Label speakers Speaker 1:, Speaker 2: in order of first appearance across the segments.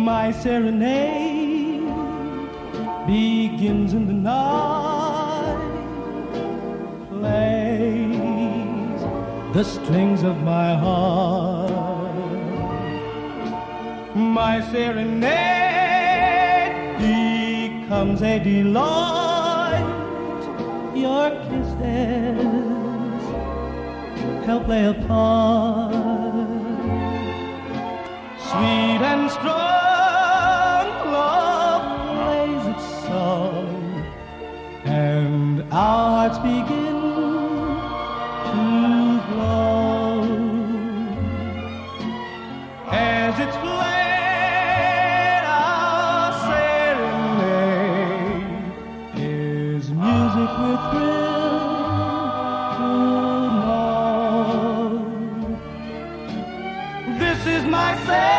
Speaker 1: My serenade begins in the night, plays the strings of my heart. My serenade becomes a delight. Your kisses help play a part. Sweet and strong, love plays its song, and our hearts begin to glow. As it's played, our serenade is music with thrill to know. This is my serenade.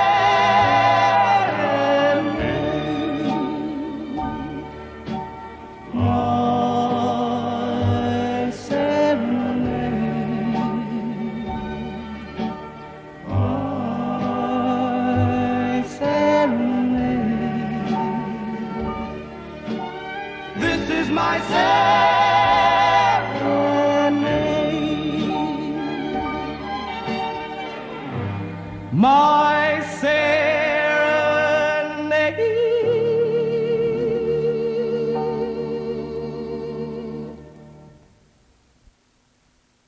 Speaker 1: This is my serenade. My serenade.